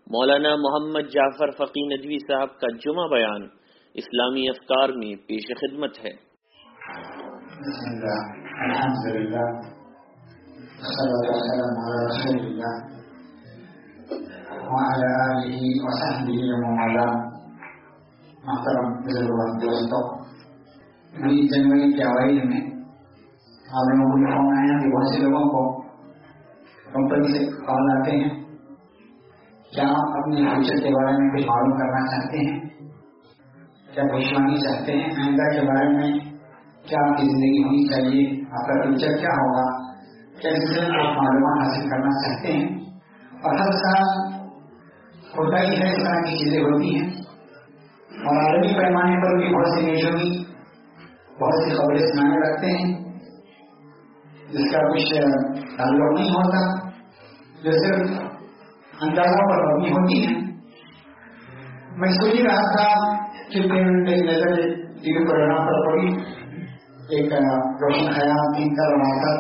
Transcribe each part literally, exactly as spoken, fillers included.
مولانا محمد جعفر فقی ندوی صاحب کا جمعہ بیان اسلامی افکار میں پیش خدمت ہے۔ بسم اللہ، الحمدللہ، والصلاۃ والسلام علی رسول اللہ وعلی آلہ وصحبہ ومن والاه۔ محترم بزرگان دوستوں، بیس جنوری کے اوائل میں آپ لوگوں کو فون آیا کہ بہت سے لوگوں کو کمپنی سے کال آتے ہیں، کیا آپ اپنے فیوچر کے بارے میں کچھ معلوم کرنا چاہتے ہیں؟ کیا بھوشوانی چاہتے ہیں؟ آئندہ کے بارے میں کیا آپ کی زندگی ہونی چاہیے؟ آپ کا فیوچر کیا ہوگا؟ کیا اس سے آپ معلومات حاصل کرنا چاہتے ہیں؟ اور ہر سال ہوتا ہی ہے، اس طرح کی چیزیں ہوتی ہیں، اور عالمی پیمانے پر بھی بہت سی نیشنی بہت سی خبریں سنانے لگتے ہیں جس کا کچھ تعلق نہیں ہوتا، جو صرف اندازوں پر مبنی ہوتی ہیں۔ میں سوچ رہا تھا کہ نظر ٹی وی پروگرام پر پڑی، ایک روشن خیال تین کا روایت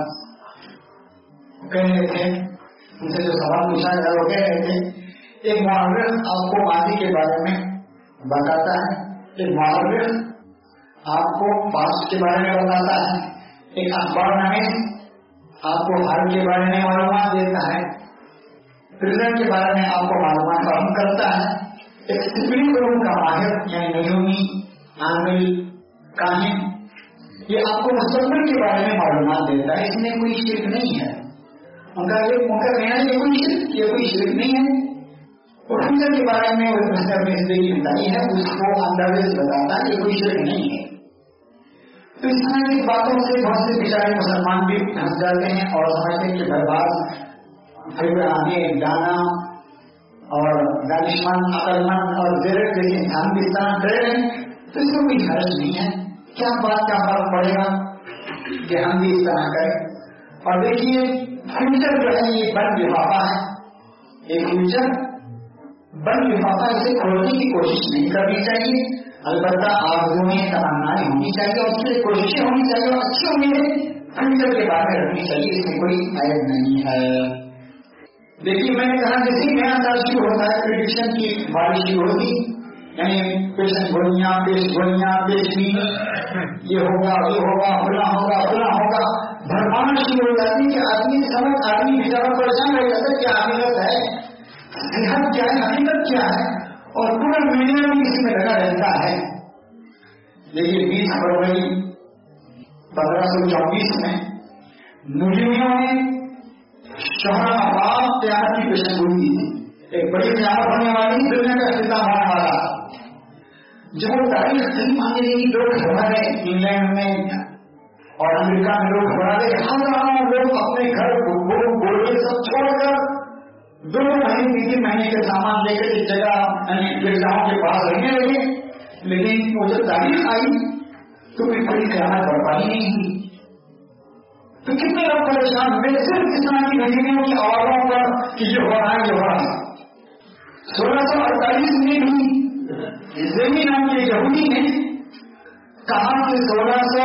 کہہ رہے تھے، ان سے جو سوال پوچھا گیا وہ کہہ رہے تھے ایک معرخ آپ کو ماضی کے بارے میں بتاتا ہے، ایک معرخ آپ کو پاسٹ کے بارے میں بتاتا ہے، ایک اخبار نامے آپ کو حال کے بارے میں معلومات دیتا ہے، پریزنٹ کے بارے میں آپ کو معلومات فراہم کرتا ہے، ایک سپریم علوم کا ماہر یعنی نجومی، عامل، کاہن یہ آپ کو مستقبل کے بارے میں معلومات دیتا ہے۔ اس میں کوئی شرک نہیں ہے، ان کا یہ ان کا کہنا ہے یہ کوئی شرک یہ کوئی شرک نہیں ہے۔ اور فیوچر کے بارے میں وہ اپنی زندگی بتائی ہے، اس کو اندازے سے بتاتا ہے، یہ کوئی شرک نہیں ہے۔ تو اس طرح کی باتوں سے بہت سے بیچارے مسلمان بھی پھنس جاتے ہیں اور سمجھتے ہیں کہ برباد پھر آگے دانا اور دانشمند، عقلمند اور زیرت جیسے انسان بھی اس طرح ڈرے ہیں، تو اس میں کوئی حرج نہیں ہے۔ کیا بات کا فرق پڑے گا کہ ہم بھی اس طرح کریں؟ اور دیکھیے فیوچر جو ہے یہ بند لفافہ ہے، ایک فیوچر بند لفافہ، اسے کھولنے کی کوشش نہیں کرنی چاہیے، البتہ آرزوئیں تمنائیں ہونی چاہیے اور اس کے لیے کوششیں ہونی چاہیے اور اچھی امیدیں فیوچر کے بارے میں رکھنی چاہیے، اس میں کوئی عیب نہیں ہے۔ دیکھیے میں نے کہا جیسے ہی نیا سال شروع ہوتا ہے پریڈکشن کی بارش شروع ہوتی، یعنی پیشن گولیاں پیش گولیاں پیشنی یہ ہوگا یہ ہوگا فلاں ہوگا فلاں ہوگا بھرمانا شروع ہو جاتی کہ آدمی سمجھ آدمی بیچارہ پریشان رہ جاتا ہے کیا حقیقت ہے، صحت کیا ہے، حقیقت کیا ہے، اور پورا میڈیا بھی اس میں لگا رہتا ہے۔ دیکھیے بیس فروری پندرہ سو چوبیس میں مجرموں نے شہر آباد قیامت کی پیشن گوئی کی تھی، ایک بڑی قیامت ہونے والی دنیا کا اختتام ہونے والا۔ جب وہ تاریخ صحیح ماننے لگی لوگ خبر ہے انگلینڈ میں اور امریکہ میں لوگ خبر ہے، ہزاروں لوگ اپنے گھر گوڑے سب چھوڑ کر دو مہینے تین مہینے کے سامان لے کر اس جگہ گرجاؤں کے پاس رہنے لگے، لیکن وہ جب تاریخ آئی تو کوئی بڑی قیامت برپائی نہیں ہوئی۔ تو کتنے لوگ پریشان ہوئے صرف اس طرح کی گھڑیوں کی آوازوں پر کہ یہ ہو رہا ہے یہ ہو رہا ہے۔ سولہ سو اڑتالیس میں بھی زمین نام کے یہودی نے کہا کہ سولہ سو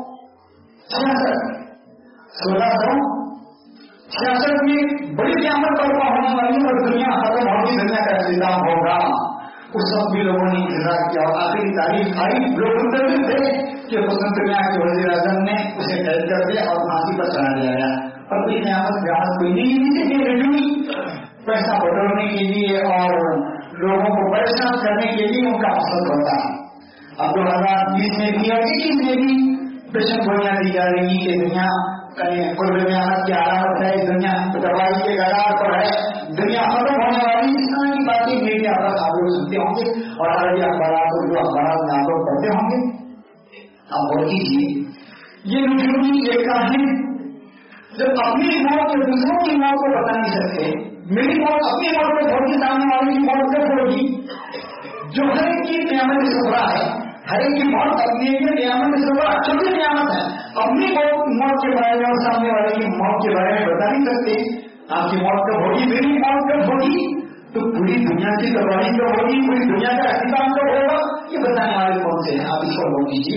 چھیاسٹھ سولہ سو چھیاسٹھ میں بڑی قیامت برپا ہونے والی اور دنیا ختم ہوگی، دنیا کا اختتام ہوگا۔ اس وقت بھی لوگوں نے انتظار کیا اور آخری تاریخ آئی، لوگ منتظر تھے کہ حسن دنیا کے وزیر اعظم نے اسے قید کر دیا اور پھانسی پر چڑھا دیا گیا، اور کوئی قیامت قیامت کوئی نہیں تھی، پیسہ بٹورنے کے لیے اور لوگوں کو پریشان کرنے کے لیے ان کا مقصد ہوتا ہے۔ اب دو ہزار بیس میں بھی اور اکیس میں بھی پیشن گوئیاں دی جا رہی کہ دنیا قیامت کی علامت ہے، دنیا تباہی کے کگار پر ہے، دنیا ختم ہونے والی، اس طرح کی باتیں میڈیا پر آپ لوگ سنتے ہوں گے اور عربی اخبارات اردو اخبارات میں آپ لوگ پڑھتے ہوں گے۔ آپ غور کیجیے، یہ نجومی ایک کاہن جب اپنی موت یا دوسروں کی موت کو بتا نہیں سکتے، میری موت اپنی موت پہ ہوگی، سامنے والے کی موت کب ہوگی، جو ہر ایک کی قیامت صغریٰ ہے، ہر ایک کی موت اپنی قیامت صغریٰ چھوٹی قیامت ہے، اپنی موت کے بارے میں اور سامنے والے کی موت کے بارے میں بتا نہیں سکتے۔ آپ کی موت کب ہوگی، میری موت کب ہوگی، تو پوری دنیا کی تباہی کب ہوگی، پوری دنیا کا اختتام کب ہوگا، یہ بتانے والے کون سے ہیں؟ آپ اس کو غور کیجیے۔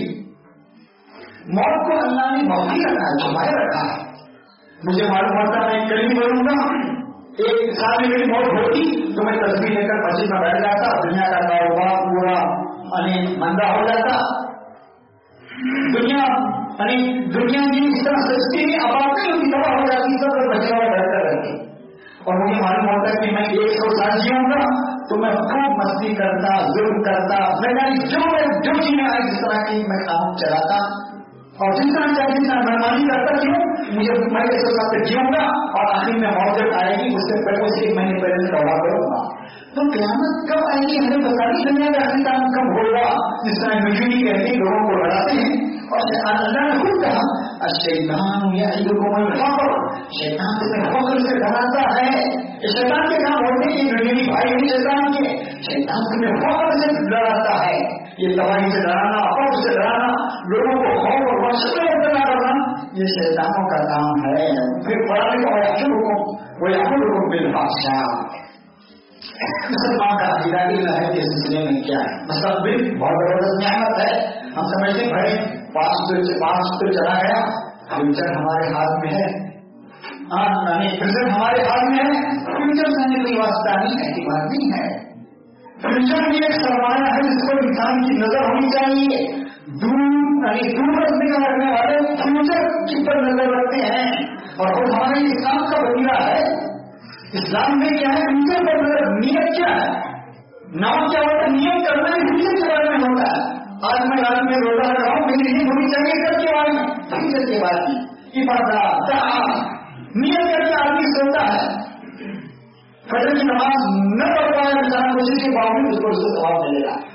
موت کو اللہ نے باقی رکھا ہے، چھپائے رکھا ہے۔ مجھے معلوم ہوتا میں قریب بولوں گا ایک سال میں میری موت ہوتی تو میں تصویر لے کر مسجد میں بیٹھ جاتا, دنیا کا کاروبار پورا یعنی مندا ہو جاتا. دنیا یعنی دنیا کی اس طرح سستی نہیں, اب آپ نہیں تباہ ہو جاتی, سب بچے اور بہتر رہتے. اور مجھے معلوم ہوتا ہے کہ میں ایک سو سال جیوں گا تو میں خوب مستی کرتا, ظلم کرتا, میں جو میں جو چیزیں آئی جس طرح کی میں کام چلاتا اور جس طرح چاہیے جس طرح مہربانی کرتا کیوں مجھے میں ایک سو سال تک جیوں گا اور آخر میں موت جب آئے گی اس سے پہلے سے ایک مہینے پہلے توبہ کروں گا. تو قیامت کب آئے گی ہمیں بتا نہیں, دنیا کا آخری کام کب ہوگا. جس طرح مجھے کہتے ہیں لوگوں کو لڑاتے ہیں اور اللہ نے خود کہا الشیطان یعدکم الفقر, شیطان تمہیں فقر سے ڈراتا ہے. شیطان کے کام ہوتے ہیں یہ دنیا بھائی نہیں شیطان کے, شیطان تمہیں فقر سے ڈراتا ہے. یہ تباہی سے ڈرانا, فقر سے ڈرانا, لوگوں کو خوف اور وحشت میں مبتلا کرنا یہ شیطانوں کا کام ہے. پھر قرآن کا یأمرکم ویأمرکم بالفحشاء. مسلمان کا عقیدہ ہے کہ اس سلسلے میں کیا ہے. مستقبل بہت زبردست نعمت ہے. ہم سمجھتے بھائی پانچ سے پانچ تو چلا گیا, فیوچر ہمارے ہاتھ میں ہے. فیوچر ہمارے ہاتھ میں ہے, فیوچر سے کوئی واسطہ نہیں, ایسی بات نہیں ہے. فیوچر بھی ایک سرمایہ ہے جس پر انسان کی نظر ہونی چاہیے. دور یعنی دور رکھنے کا رکھنے والے فیوچر کی پر نظر رکھتے ہیں اور خود ہمارے اسلام کا وسیلہ ہے. اسلام میں کیا ہے, فیوچر پر نظر. نیت کیا ہے, نام کیا ہوتا ہے, نیت کرنا ہی فیوچر کے بارے میں ہوتا ہے. آج میں رات میں روزہ رکھ رہا ہوں, میری نیت ہونی چاہیے کر کے بارے میں, فیوچر کے بارے میں عبادات نیت کر کے آدمی سوتا ہے. فجر کی نماز نہ پڑھ پائے انسان کوشش کے باوجود اس کو اس کو ثواب ملے گا.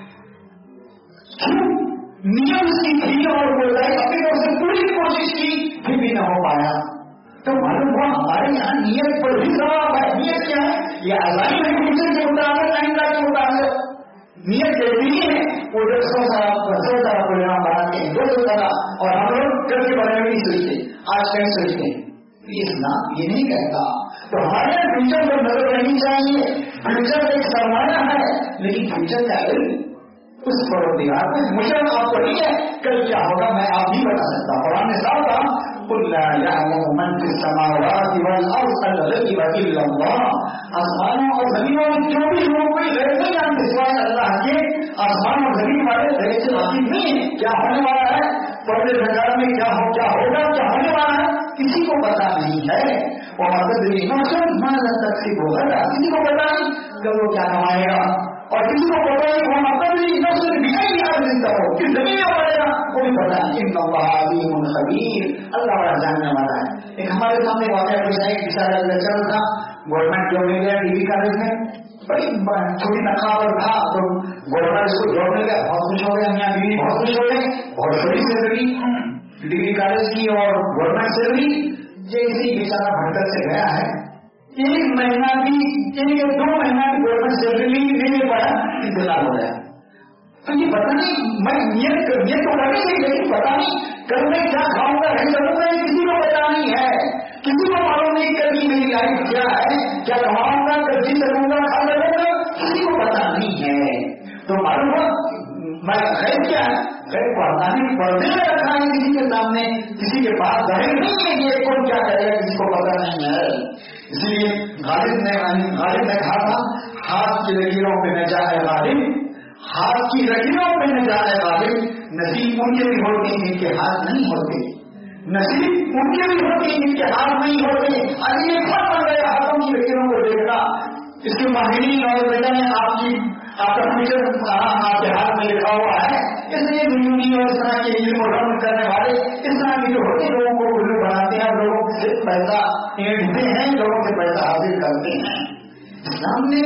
نیت اس کی تھی اور بولتا ہے اپنی طرف سے پوری کوشش کی پھر بھی نہ ہو پایا. تو معلوم ہوا ہمارے یہاں نیت پر بھی ثواب ہے. نیت کیا ہے, یہ آزادی ہے فیوچر کے مطابق, آئندہ کے مطابق. نیت کہتی ہی ہے وہ جو سو سارا سو سارا پروگرام بناتے ہیں, دو سو سارا, اور ہم لوگ کل کے بارے میں نہیں سوچتے, آج کہیں سوچتے ہیں. اسلام یہ نہیں کہتا. تو ہمارے یہاں فیوچر پر نظر رہنی چاہیے. فیوچر ایک سرمایہ ہے لیکن فیوچر کا علم اس پروردگار میں مجھے آپ کو نہیں ہے کل کیا ہوگا میں آپ نہیں بتا سکتا. قرآن نے صاف کہا قل لا يعلم من في السماوات والارض الغيب الا الله. آسمانوں اور زمینوں میں جو بھی لوگ کوئی غیب نہیں جانتے سوائے اللہ کے. آسمان اور زمین والے غیب سے واقف نہیں ہے. کیا ہونے والا ہے پردے بازار میں, کیا ہو کیا ہوگا, کیا ہونے والا ہے, کسی کو پتا نہیں ہے. اور مدد ماذا تکسب ہوگا, کسی کو پتا نہیں کہ وہ کیا کمائے گا, اور کسی کو پتا نہیں وہ مدد نفس بغیر یاد زندہ ہو کس زمین میں پڑے گا وہ بھی پتا نہیں. ان اللہ علیم خبیر, اللہ بڑا جاننے والا ہے. ایک ہمارے سامنے واقعہ پیش آیا, بچارا لیکچر تھا گورنمنٹ جاب مل گیا ڈی گری کالج میں, بڑی چھوٹی تنخواہ پر تھا. تو گورنمنٹ اس کو جاب مل گیا, بہت خوش ہو گیا, میاں بیوی بہت خوش ہو گئے, بہت چھوٹی سیلری ڈگری کالج کی اور گورنمنٹ سیلری. جیسے بیچارہ بھٹکر سے گیا ہے, ایک مہینہ بھی ایک دو مہینہ بھی گورنمنٹ سیلری نہیں مل پایا, انتظار ہو گیا. تو یہ پتا نہیں, میں نیت نیت تو لگے گی لیکن پتا نہیں کل میں کیا کھاؤں گا نہیں کروں گا, کسی کو پتا نہیں ہے. کسی کو معلوم نہیں کل کی میری لائف کیا ہے, کیا کماؤں گا, کل جی کروں گا, کھا لگوں گا, کسی کو پتا نہیں ہے. تو معلوم ہوا میں خیر کیا ہے, خیر پڑھنا نہیں, پڑھنے میں رکھا ہے کسی کے سامنے, کسی کے پاس ظاہر نہیں ہے کہ کون کیا کرے گا, کسی کو پتا نہیں ہے. اس لیے غالب نے غالب نے کہا تھا ہاتھ کی لکیروں پہ نہ جائے غالب, ہاتھ کی لکیروں پہ نہ جائے غالب. نصیب ان کے بھی ہوتے ہیں جن کے ہاتھ نہیں ہوتے, نصیب ان کے بھی ہوتے ہیں جن کے ہاتھ نہیں ہوتے. ابھی یہ کھڑ پڑ گیا ہاتھوں کی لکیروں کو دیکھنا. اس کے ماہرین اور بیٹا نے آپ کی آپ کا فیوچر آپ کے ہاتھ میں لکھا ہوا ہے. اس لیے دنیا اور اس طرح کے علم و رمز کرنے والے اس طرح کے جو ہوتے لوگوں کو الو بناتے ہیں, لوگوں سے پیسہ اینٹتے ہیں, لوگوں سے پیسہ حاصل کرتے ہیں. اسلام نے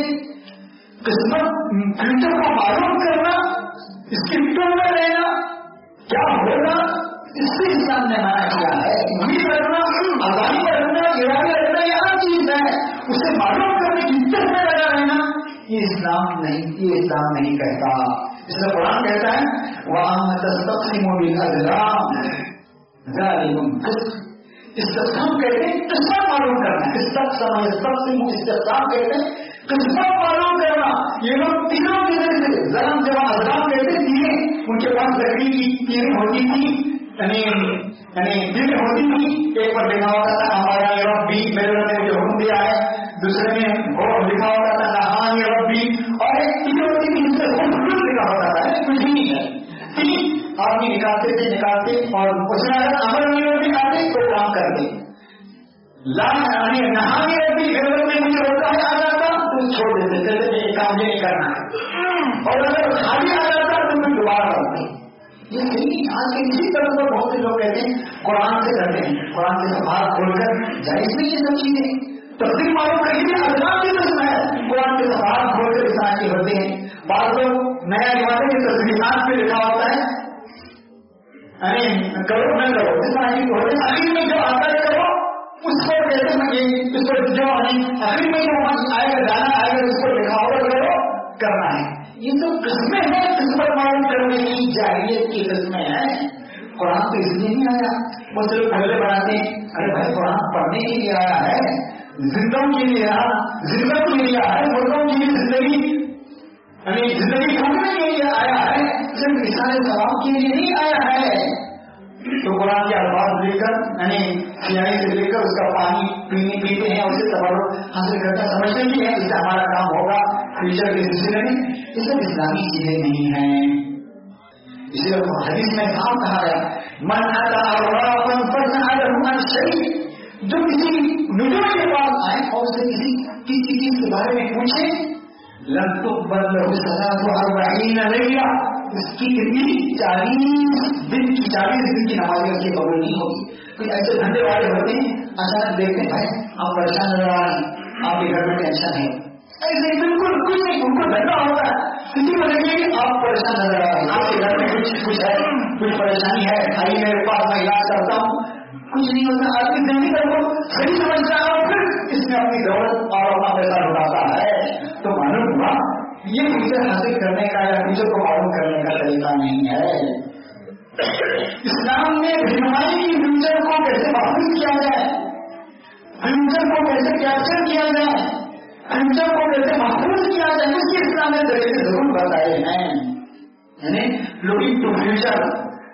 قسمت فیوچر کو معلوم کرنا, اس کی فکر میں رہنا, کیا ہوگا اس سے اسلام نے منع کیا ہے. امید رکھنا, آزادی رکھنا, ارادہ رکھنا یہ ہر چیز ہے, اسے معلوم کرنے کی عزت میں لگا رہنا یہ اسلام نہیں, یہ اسلام نہیں کہتا. اس میں قرآن کہتا ہے وَأَمَّ تَسْتَقْسِمُ بِالْأَزْلَامِ ذَلِكُمْ فِسْقٌ. استقسام کہتے ہیں قسمت معلوم کرنا. استقسم استقسم استقسام کہتے ہیں قسمت معلوم کرنا. یہ لوگ تینوں چیزیں سے ظلم جب ازلام کہتے ہیں تیریں, ان کے پاس لکڑی کی تیریں ہوتی تھی, یعنی یعنی دل ہوتی تھی، ایک پر لکھا ہوتا تھا ہمارا ربی، میرے رب نے مجھے حکم دیا ہے، دوسرے میں وہ لکھا ہوتا تھا نہانی ربی، اور ایک دل ہوتی تھی جس سے خود لکھا ہوتا تھا کچھ نہیں ہے، ٹھیک آدمی نکالتے تھے نکالتے اور اس میں اگر امر نہیں نکالتے تو کام کرتے نہانی ربی، میرے رب نے مجھے روکا ہے آ جاتا تو چھوڑ دیتے تھے یہ کام یہ نہیں کرنا ہے، اور اگر خالی آ جاتا تو پھر دوبارہ کرتے. یہ نہیں، آج کے کسی طرح پر بہت سے لوگ کہتے ہیں قرآن سے کرتے ہیں، قرآن کے صفحات کھول کر جائز نہیں یہ سب چیزیں، تفصیل معلوم کریں گے اللہ کی قسم ہے، قرآن کے صفحات کھول کر اس طرح کے ہوتے ہیں. بعض لوگ نیا رواج کے تصویرات پہ لکھا ہوتا ہے ارے کرو نہ کرو اس طرح کی ہوتے ہیں، آخر میں جو آتا ہے کرو اس کو کہتے ہیں اس کو جو آخر میں جو آئے گا جانا آئے گا اس کو لکھا ہوگا کرو کرنا ہے. یہ تو قسمیں ہیں، قسمت معلوم کرنے کی جاہلیت کی قسمیں ہیں. قرآن تو اس لیے نہیں آیا، وہ صرف پہلے بناتے ہیں ارے بھائی قرآن پڑھنے کے لیے آیا ہے، زندوں کے لیے آیا، زندوں کے لیے آیا ہے، مردوں کے لیے زندگی یعنی زندگی کھانے کے لیے آیا ہے، صرف اشارے ثواب کے لیے نہیں آیا ہے. تو قرآن کے الفاظ لے کر یعنی سیاہی سے لے کر اس کا پانی پینے پیتے ہیں، اسے تبرک حاصل کرنا سمجھتے بھی ہیں، اس سے ہمارا کام ہوگا فیوچر کے سلسلے میں. یہ سب اسلامی چیزیں نہیں ہیں. اسی لیے حدیث میں کہاں کہا ہے من اتا عرافا فاسأله عن شيء، جو کسی نجوم کے پاس آئے اور اسے کسی کسی چیز کے بارے میں پوچھے لم تقبل له صلاة أربعين ليلة، اس کی کتنی چالیس دن کی چالیس دن کی نمازیں اس کی قبول نہیں ہوگی. کوئی ایسے دھندے والے ہوتے ہیں اچانک دیکھتے ہیں بھائی آپ پریشان نظر آ رہے ہیں، آپ کے گھر میں ٹینشن ہے، ایسے بالکل کچھ نہیں، ان کو دھندا ہوتا ہے کسی کو لگے کہ آپ پریشان نظر آ رہے ہیں، آپ کے گھر میں کچھ کچھ ہے، کچھ پریشانی ہے، آئیے میرے پاس میں علاج کرتا ہوں. کچھ نہیں ہوتا، آدمی زندگی کا وہ صحیح سمجھتا ہے اور پھر اس میں اپنی دولت اور اپنا پیسہ لٹاتا ہے. تو معلوم ہوا یہ فیچر حاصل کرنے کا یا فیچر کو معلوم کرنے کا طریقہ نہیں ہے. اسلام نے رہنمائی کی فیچر کو کیسے محفوظ کیا جائے، فیچر کو کیسے کیپچر کیا جائے، فیچر کو کیسے محفوظ کیا جائے، اس کے اسلام نے طریقے ضرور بتائے ہیں. یعنی لوکنگ ٹو فیوچر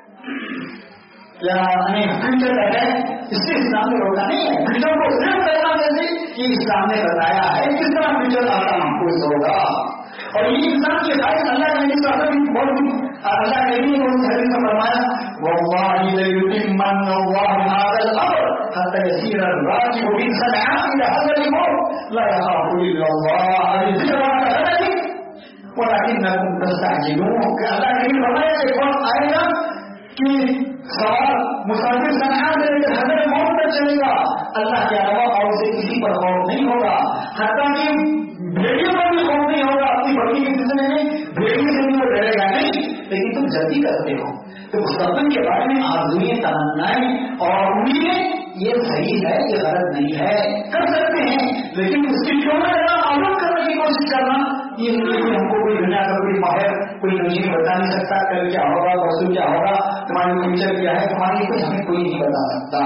یا فیوچر ہے اس سے اسلام نے روکا نہیں ہے. فیوچر کو صرف کرنا جیسے کہ اسلام نے بتایا ہے کس طرح فیوچر آپ کا محفوظ ہوگا. اور یہ انسان کی ہدایت اللہ کے نبی صلی اللہ علیہ وسلم بہت اللہ کے نبی نے اس حدیث میں فرمایا واللہ لیتمن اللہ هذا الامر حتى يسير الراكب من صنعاء الى هذا الموت لا يخاف الا الله الذي ولكنكم تستعجلون. کہ اللہ کے نبی فرمایا کہ وقت آئے گا کہ سوار مسافر صنعاء سے لے کر حضرت موت تک چلے گا، اللہ کے علاوہ اور اسے کسی پر خوف نہیں ہوگا، حتیٰ کہ بھیڑیوں پر بھی خوف نہیں ہوگا. اپنی بڑی کے سلسلے میں بھیڑی سے بھی وہ ڈرے گا نہیں، لیکن تم جلدی کرتے ہو. تو مستقبل کے بارے میں آرزوئیں تمنائیں اور امیدیں یہ صحیح ہے یہ غلط نہیں ہے، کر سکتے ہیں، لیکن اس کی کیوں نہ معلوم کرنے کی کوشش کرنا یہ نہیں کہ ہم کو کوئی دنیا کا کوئی ماہر کوئی نشین بتا نہیں سکتا کل کیا ہوگا پرسوں کیا ہوگا تمہاری فیوچر کیا ہے تمہاری کوئی ہمیں کوئی نہیں بتا سکتا.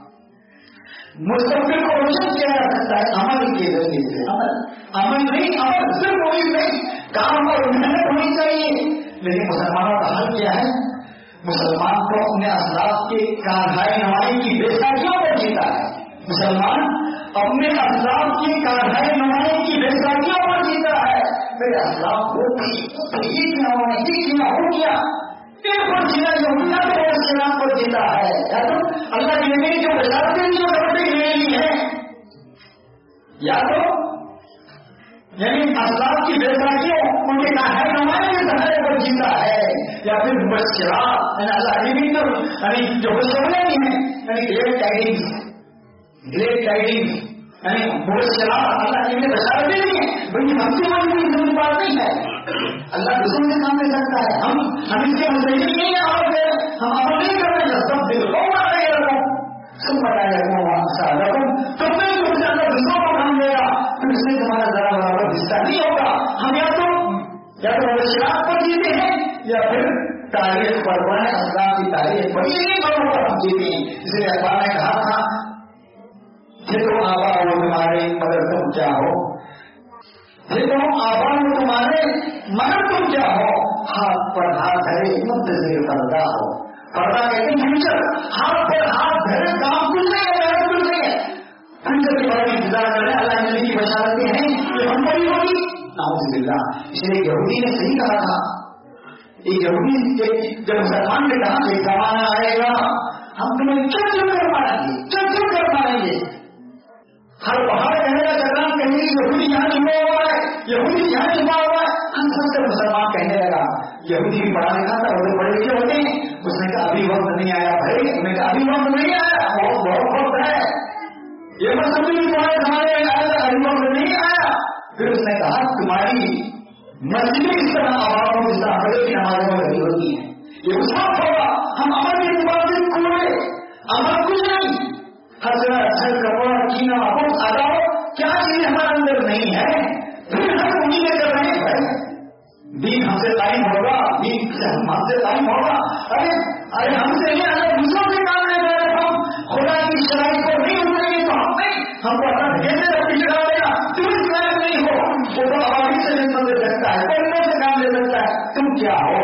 مستقبل کو روشن کیا جا سکتا ہے عمل کے ذریعے سے. عمل عمل نہیں، عمل صرف وہی نہیں، کام اور محنت ہونی چاہیے. لیکن مسلمانوں کا حل کیا ہے؟ مسلمان کو اپنے اسلاف کے کارہائے نمائی کی بے ساکیوں پر جیتا ہے. مسلمان اپنے اسلاف کی کارہائے نمائی کی بے ساکیوں پر جیتا ہے. میرے اسلاف کو یہ کیا ہوا ہے یہ کیا ہو گیا پر جینا جو اللہ کے اسلام پر جیتا ہے. یا تو اللہ کے نبی جو بشارتیں جو خبریں لے لی ہے، یا تو یعنی اسلاف کی بے ساکیوں ان کے کارہائے نمائی کے سہارے پر جیتا ہے، یا پھر مبشرات یعنی اللہ کے نبی جو یعنی جو بشارتیں ہیں یعنی گریٹ ٹائڈنگز گریٹ ٹائڈنگز یعنی مبشرات اللہ کے لیے بشارتیں نہیں ہیں. بلکہ ہم سے مجبوری ضروری بات نہیں ہے، اللہ دوسروں سے کام لے سکتا ہے. ہم ہم اس کے مزید نہیں ہیں اور ہم عمل نہیں کر رہے ہیں. سب دل کو مار رہے ہیں سب بتایا تو میں جو اللہ دوسروں کو کام دے گا پھر اس میں تمہارا ذرا برابر حصہ نہیں ہوگا. ہم یا تو یا تو مبشرات پر جیتے ہیں یا پھر تاریخ پر بڑھے اسلام کی تاریخ پر یہ دونوں پر ہم جیتے ہیں. اس لیے اقبال نے کہا تھا کہ تم آبا ہو تمہارے مگر تم کیا ہو، یہ تم آبا ہو تمہارے مگر تم کیا ہو، ہاتھ پر ہاتھ ہے منتظر فردا ہو. पर्दा कहते हैं फ्यूचर, हाथ पर हाथ धरे काम कुछ नहीं है, मेहनत कुछ नहीं है, फ्यूचर के बारे में इंतजार कर रहे हैं, अल्लाह जिंदगी बचाते हैं ये हम बड़ी होगी नाउज़ुबिल्लाह। इसलिए यहूदी ने सही कहा था, एक यहूदी जब मुसलमान ने कहा एक जमाना आएगा हम तुम्हें चुप चुप कर मारेंगे, चुप चुप कर मारेंगे, हर पहाड़ कहने का चक्रान कहेंगे यहूदी यहाँ छुपा हुआ है, यहूदी यहाँ छुपा हुआ है, हम सबसे मुसलमान कहने लगा। यहूदी भी पढ़ा लिखा था, वो बड़े लिखे होते हैं, उसने कहा अभी वक्त नहीं आया भाई, उसने कहा अभी वक्त नहीं आया, बहुत बहुत वक्त है, ये मत समझो कि तुम्हारे जमाने में आया था, अभी वक्त नहीं आया। फिर उसने कहा तुम्हारी मस्जिदें इस तरह आवाज़ों जिस तरह बड़े की नमाजों में लगी होती है, ये उसका होगा, हम अमर के मुताबिक पूरे अमर कुछ नहीं, हर जगह अच्छा कपड़ा कीना बहुत आगा क्या चीज हमारे अंदर नहीं है, फिर हम उन्हीं में कर रहे हैं भाई, दीन हमसे टाइम होगा, दीन हमसे टाइम होगा, अरे अरे हमसे नहीं अलग दूसरों से काम ले रहे हैं, हम खुदा की शराइ को नहीं उतरेंगे तो हम नहीं, हमको अपना कैसे रखी चढ़ा देगा, तुम इस लायक नहीं हो, वो तो आवाज़ी से नहीं ले सकता है, पैसों से काम ले सकता है, तुम क्या हो।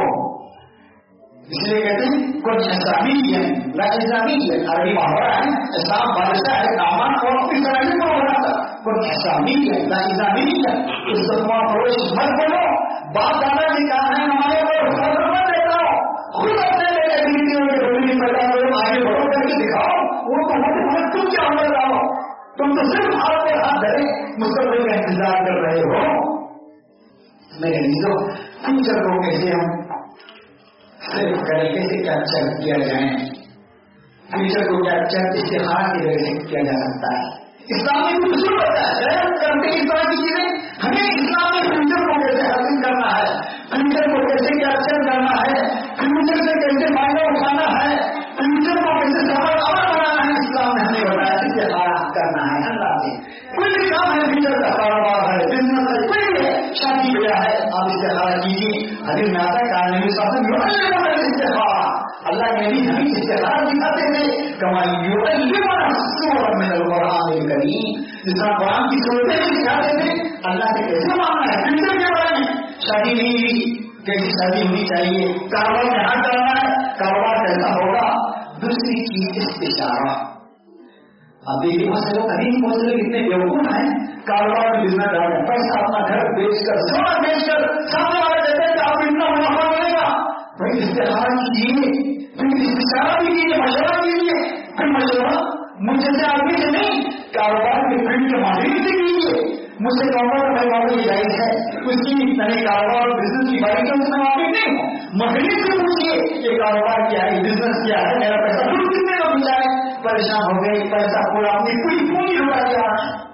इसलिए कहते हैं कुछ इस्लामी है, ला इस्लामी है, अरबी मुहावरा है, इस्लाम बादशाह है, दामान और अपनी सराहनी को बनाता, कुछ इस्लामी है, ला इस्लामी है, इस दफा पड़ोस मत बोलो, बाप दादा ने कहा है हमारे को खबर मत देता हो, खुद अपने लिए रीतियों के रोटी पैदा करो, आगे बढ़ो करके दिखाओ, वो तो मत मत तुम क्या हो रहा हो, तुम तो सिर्फ हाथ पे हाथ धरे मुस्तकबिल का इंतजार कर रहे हो। मेरे लिए फ्यूचर को कैसे हम सिर्फ तरीके से कैप्चर किया जाए, फ्यूचर को कैप्चर इस्तिखार की वजह से किया जा सकता है। इस्लाम में कुछ नहीं होता है, करते इस तरह की चीजें, हमें इस्लाम में फ्यूचर को कैसे हासिल करना है, फ्यूचर को कैसे कैप्चर करना है, फ्यूचर से कैसे फायदा उठाना है, फ्यूचर को कैसे सफल अमल बनाना है, इस्लाम ने हमें बताया इस्तिखार करना है। अल्लाह से कोई भी काम है, फ्यूचर का कारोबार है, बिजनेस है, कोई भी है, शादी ब्याह है, आप इस्तिखार कीजिए। हदीस में आता है कानूनी शासन इस्तिखार, अल्लाह ने भी हमें इस्तिखार दिखाते थे, कमाई जिस तरह कुरान की सूरतें भी सिखाते थे, अल्लाह से कैसे मानना है, फ्यूचर के बारे में, शादी नहीं हुई कैसी शादी होनी चाहिए, कारोबार यहाँ करना है, कारोबार कैसा होगा, दूसरी चीज इस्तिशारा। अब देखिए बहुत से लोग कहीं नहीं पहुंच रहे, कितने बेवकूफ हैं, कारोबार में बिजनेस डाल रहे हैं, पैसा अपना घर बेचकर सोना बेचकर सामने वाले कहते हैं आप इतना मुनाफा मिलेगा, भाई इस्तिखारा कीजिए, फिर इस्तिशारा भी कीजिए, मशवरा कीजिए, फिर मशवरा मुझे से आदमी से नहीं, कारोबार के फील्ड के माहिर से कीजिए, मुझसे कारोबार का भाई ये जायज है, उसकी मैंने कारोबार और बिजनेस की बारी तो उसमें वाकिफ नहीं हूँ, महीने से पूछिए ये कारोबार क्या है, बिजनेस क्या है, मेरा पैसा दूर कितने का मिला है, परेशान हो गए, पैसा पूरा अपनी पूरी पूरी लुटा दिया,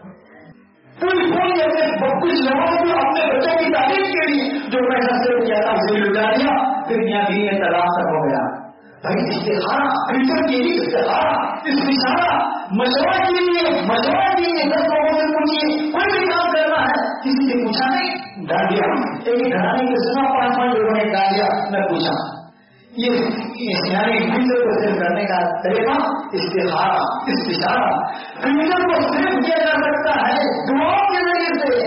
पूरी पूरी अपने कुछ लोगों को अपने बच्चों की तारीफ के लिए जो पैसा सेव किया था उसे लुटा दिया, फिर यहाँ भी में तलाक तक हो गया। भाई इस्तिखारा फ्यूचर के लिए, इस्तिखारा इस्तिशारा मशवरा के लिए, मशवरा के लिए दस लोगों से पूछिए, कोई भी काम करना है किसी से पूछा नहीं, डाल दिया, एक घराने के सुना पांच पांच लोगों ने डाल दिया, मैं पूछा, ये यानी फ्यूचर को सिर्फ करने का तरीका इस्तिखारा इस्तिशारा। फ्यूचर को सिर्फ किया जा सकता है दुआओं के जरिए से,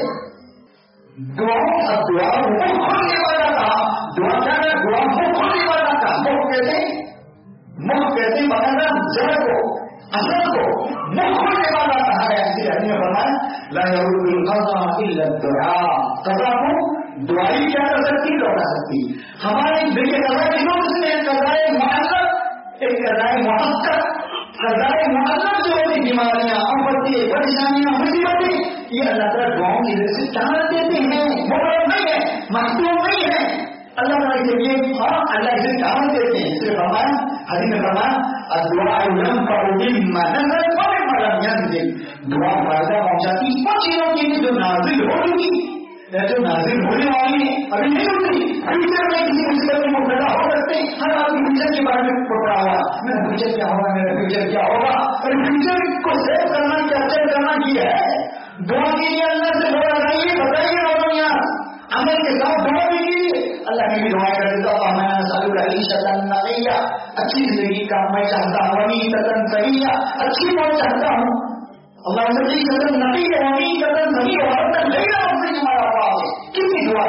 दुआओं अब दुआ मुंह खोलने वाला था, दुआ क्या है, दुआ मुंह खोलने वाला था, मुंह कहते मुंह कहते बना जड़ को असल को मुंह खोलने वाला कहा है, इसलिए हमने फरमाया ला यरुद्दुल क़ज़ा इल्ला दुआ, क़ज़ा को दुआई क्या कर सकती, लौटा सकती। हमारे देखिए कज़ा की नोट में कज़ाए मुअल्लक़, एक कज़ाए मुअक्कद, कज़ाए मुअल्लक़ जो होती बीमारियां, आपत्ति, परेशानियां, मुसीबतें, ये अल्लाह ताला दुआओं की वजह से चाहत देते हैं, मुकर्रम नहीं है, महसूस नहीं है, अल्लाह ताला के लिए हाँ अल्लाह इसे चाहत देते हैं। इसलिए फरमाया हदीस में फरमाया अद्दुआ यनफ़उ मिम्मा नज़ल व मिम्मा लम यनज़िल, दुआ फायदा पहुंचाती उन चीजों के लिए जो नाजिल हो चुकी, जो नाजिल होने वाली है अभी नहीं होती, फ्यूचर में किसी मुसीबत में मुब्तला हो सकते हैं, हर आदमी फ्यूचर के बारे में पढ़ा हुआ, मेरा फ्यूचर क्या होगा, मेरा फ्यूचर क्या होगा, और फ्यूचर को सेव करना, कैप्चर करना की है, दुआ के लिए अल्लाह से दुआ लगाइए, बताइए लोगों यहाँ अमल के साथ दुआ भी कीजिए, अल्लाह ने भी दुआ कर देता है, मैं सालुका ईशतन नक़िया, अच्छी जिंदगी का मैं चाहता हूँ, ईशतन सहीया, अच्छी मौत चाहता हूँ, अल्लाह से ईशतन नक़िया, ईशतन सहीया, और तक नहीं रहा उससे हमारा पास कितनी दुआ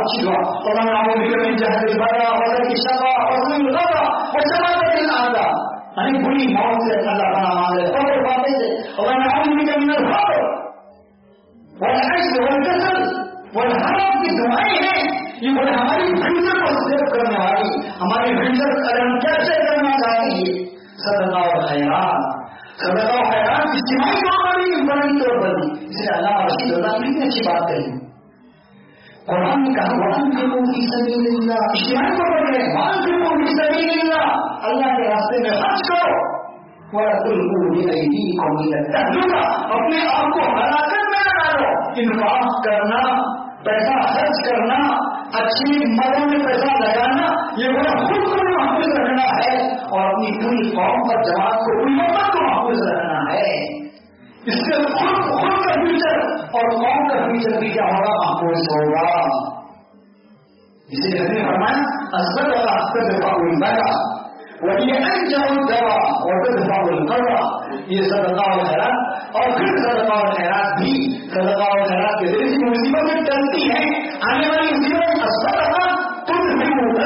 अच्छी दुआ और मैं आपको विक्रम जहर बड़ा और की शफा और सुन लगा और समाज के आदा यानी बुरी मौत से अल्लाह बना मांगे और बातें से और मैं आपको विक्रम में भाव और ऐसे और कसर और हराम की दुआएं हैं ये बोले हमारी फ्यूचर को सेव करने वाली हमारी फ्यूचर कदम कैसे करना चाहिए सदका और खैरात सदका और खैरात इज्तिमाई तौर पर भी बड़ी तौर पर भी इसलिए अल्लाह रशीद अल्लाह कितनी अच्छी बात कही कुरान ने कहा वाहन के लोग की सबीलिल्लाह इज्तिमाई तौर पर कहे वाहन के लोग की सबीलिल्लाह अल्लाह के रास्ते में खर्च करो वला तुल्कू बिअयदीकुम इला तहलुका अपने आप को हलाकत में न डालो इंफाक करना पैसा खर्च करना अच्छी मदों में पैसा लगाना ये बड़ा खुद को भी महफूज रखना है और अपनी पूरी कौम और जमात को पूरी उम्मत को महफूज रखना है इससे खुद खुद का फ्यूचर और कौम का फ्यूचर भी क्या होगा महफूज होगा इसे हमने फरमाया असद वाला असद फाउल बगा वही अंजाम दवा और फाउल कवा ये सदका और खैरात और फिर सदका और खैरात भी सदका और खैरात के जरिए मुसीबतें टलती हैं आने वाली मुसीबत सदका तुम भी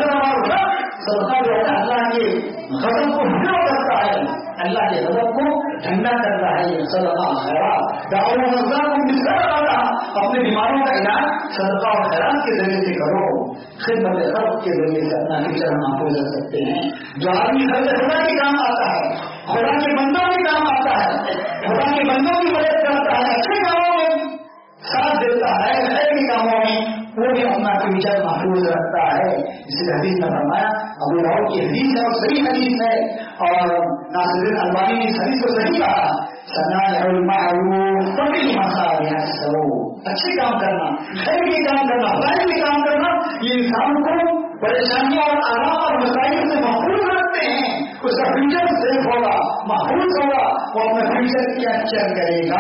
सदका जो है अल्लाह के गजब को ठंडा करता है अल्लाह के गजब को ठंडा करता है ये सदका और खैरात दाऊद को मिलकर वाला अपने बीमारों का इलाज सदका और खैरात के जरिए से करो खिदमत खल्क के जरिए से अपना फ्यूचर महफूज रख सकते हैं जो आदमी हर खुदा के काम आता है खुदा के बंदों के काम आता है खुदा के बंदों की मदद करता है अच्छे कामों में साथ देता है खैर के कामों में वो भी अपना फ्यूचर महफूज रखता है इसलिए हदीस में फरमाया अबू दाऊद की हदीस है और सही हदीस है और नासिरुद्दीन अलबानी ने इस हदीस को सही कहा सनाउल मारूफ तभी मसालिह सो अच्छे काम करना खैर के काम करना भलाई के काम करना ये इंसान को परेशानियों और आराम और मसाइल से महफूज रखते हैं उसका फ्यूचर सेफ होगा महफूज होगा वो अपना फ्यूचर क्या अच्छा करेगा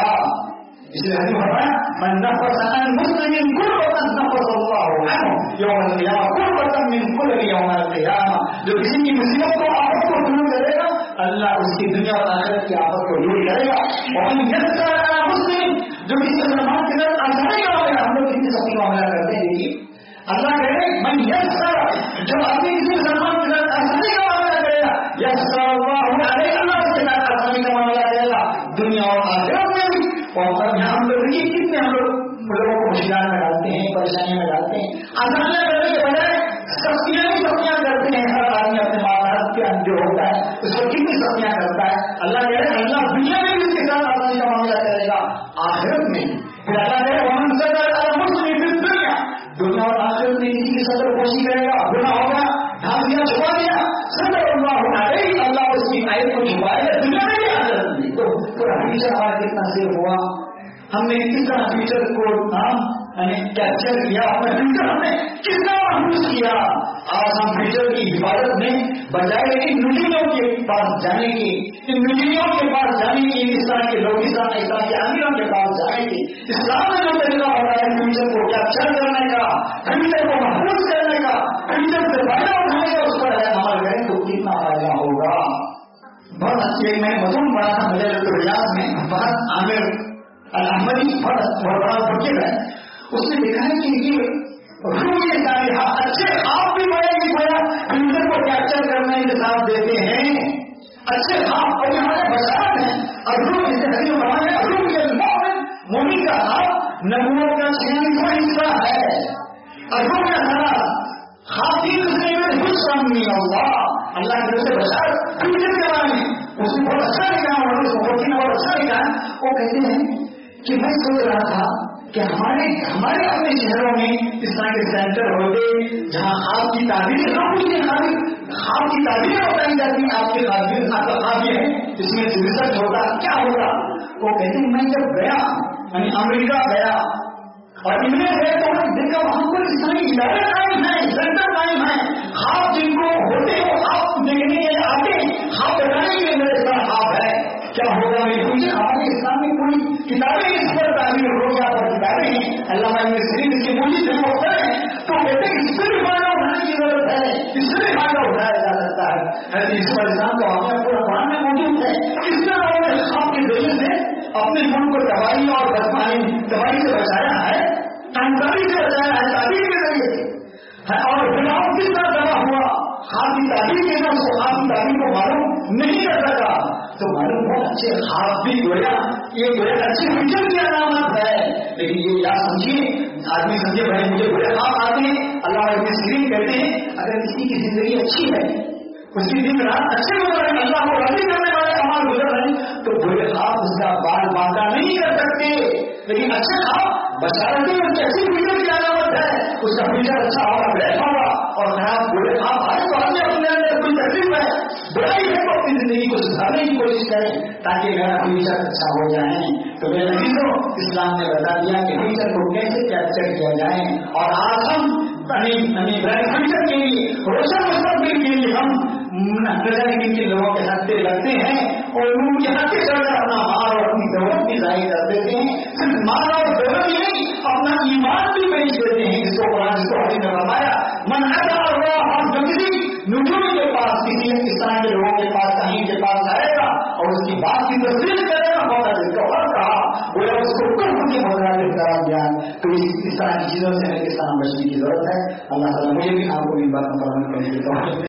इसलिए हदीस फरमाया मन नफस अन मुस्लिमिन कुर्बतन नफस अल्लाहु अन्हु यौम अल-क़ियामह कुर्बतन मिन कुल्ली यौम अल-क़ियामह जो किसी की मुसीबत को आफत को दूर करेगा अल्लाह उसकी दुनिया और आखिरत की आफत को दूर करेगा और मन यस्सर अला मुस्लिम जो किसी मुसलमान के साथ आसानी का मामला हम लोग कितनी सख्ती मामला करते हैं देखिए अल्लाह कहे मन यस्सर जो आदमी किसी मुसलमान के साथ आसानी का मामला करेगा यस्सर अल्लाहु अलैहि अल्लाह उसके साथ आसानी का मामला करेगा दुनिया और आखिरत में भी और यहाँ हम लोग देखिए कितने हम लोग लोगों को मुश्किलात में डालते हैं परेशानियों में डालते हैं आसानियां करने के बजाय सख्तियां ही सख्तियां करते हैं हर आदमी अपने मामलात के अंदर होता है उसको कितनी सख्तियां करता है अल्लाह कह रहे अल्लाह दुनिया में भी उसके साथ आसानी का मामला करेगा आखिरत में फिर अल्लाह कह रहे वमन सदर मुस्लिम दुनिया दुनिया और आखिरत में इसी की सदर कोशिश करेगा गुना होगा ढाक दिया छुपा दिया सदर अल्लाह अल्लाह उसकी आयत को छुपाएगा दुनिया में भी आखिरत में तो पूरा फ्यूचर हमारा कितना सेफ हुआ हमने किस तरह फ्यूचर को नाम यानी कैप्चर किया अपना फ्यूचर हमने कितना महसूस किया आज हम फ्यूचर की हिफाजत में बजाय इन नुजियों के पास जाने की इन नुजियों के पास जाने की इस तरह के लोग इस तरह इस्लाम के अमीरों के पास जाने की इस्लाम में जो तरीका होता है फ्यूचर को कैप्चर करने का फ्यूचर को महफूज करने का फ्यूचर से फायदा उठाने का उस पर अमल करें तो कितना फायदा होगा बहुत अच्छी मैं मजूम पढ़ा था मुझे रियाज में बहुत आमिर अहमदी बहुत बड़ा फकीर है उसने देखा है कि ये रूह सालिहा अच्छे आप भी बड़े ही बड़ा फ्यूचर को कैप्चर करने के साथ देते हैं अच्छे आप और हमारे बशारत हैं और रूह इसे हदीस में फरमाया रूह के मोमिन मोमिन का हाथ नबूवत का छियालीसवां हिस्सा है और रूह का हाथ खातिन से खुशमी अल्लाह अल्लाह की से बशारत फ्यूचर के बारे में उसने बहुत अच्छा लिखा और उसको बहुत अच्छा लिखा वो कहते हैं कि मैं सोच रहा था कि हमारे हमारे अपने शहरों में इस तरह के सेंटर होते जहाँ आपकी ताबीरें ना पूछे खाली आपकी ताबीरें बताई जाती आपके ताबीर आपका काव्य है इसमें रिसर्च होता क्या होगा वो कहते हैं मैं जब गया यानी अमेरिका गया और इनमें गए तो देखा वहां पर इस तरह की इदारे कायम है सेंटर कायम है आप जिनको होते हो आप देखने के लिए आते आप बताने के लिए मेरे साथ आप है क्या होगा मेरी पूछे हमारे इस्लाम में पूरी किताबें इस पर ताबीर हो गया पर किताबें हैं अल्लाह शरीफ की पूरी से वो करें तो कहते हैं इससे भी फायदा उठाने की जरूरत है इससे भी फायदा उठाया जा सकता है हर इस पर इस्लाम का वाक़या पूरा कुरान में मौजूद है किस तरह उन्होंने आपके जरिए से अपने मन को दवाई और बदमानी दवाई से बचाया है जानकारी से बचाया है ताबीर के जरिए से اور فرعون کس طرح تباہ ہوا؟ خواب کی تعبیر کے نا اس کو خواب کی تعبیر کو معلوم نہیں کر سکا. تو معلوم بہت اچھے خواب بھی گویا یہ گویا اچھی فکر کی علامت ہے. لیکن یہ یاد سمجھیے آدمی سمجھے بھائی مجھے برے خواب آتے ہیں. اللہ ابن سیرین کہتے ہیں اگر کسی کی زندگی اچھی ہے اس کی دن رات اچھے گزر رہے اللہ کو راضی کرنے والے اعمال گزر رہے ہیں تو برے خواب اس کا بال باندھا نہیں کر سکتے. لیکن اچھے خواب بشارتیں اس کی اچھی فکر کی علامت ہے. اس کا فیچر اچھا ہوگا بیٹھ ہوگا اور خراب برے خواب آئے تو آدمی اپنے اندر کوئی تکلیف ہے برائی ہے تو اپنی زندگی کو سدھارنے کی کوشش کریں تاکہ میرا فیچر اچھا ہو جائے. تو میرے نبیوں اسلام نے بتا دیا کہ فیچر کو کیسے کیپچر کیا جائے. اور آج ہم فیچر کے لیے روشن مستقبل کے لیے ہم کے لوگوں کے ہاتھ پہ لگتے ہیں اور ان کے ہاتھ چڑھ کر اپنا مال اور اپنی دولت بھی ظاہر کر دیتے ہیں. صرف مال اور دولت ہی نہیں اپنا ایمان بھی بیچ دیتے ہیں. جس کو قرآن جس کو حدیث میں فرمایا من ادا ہوا ہم جو کسی نجوم کے پاس کسی اس طرح کے لوگوں کے پاس کہیں کے پاس آئے گا اور اس کی بات کی تصدیق کرے گا بہت جس کو اور کہا وہ اس کو کفر کے مظاہرے قرار دیا. تو اس طرح کی چیزوں سے ہمیں کس طرح بچنے کی ضرورت ہے. اللہ تعالیٰ مجھے بھی آپ کو ان باتوں پر عمل کرنے کی توفیق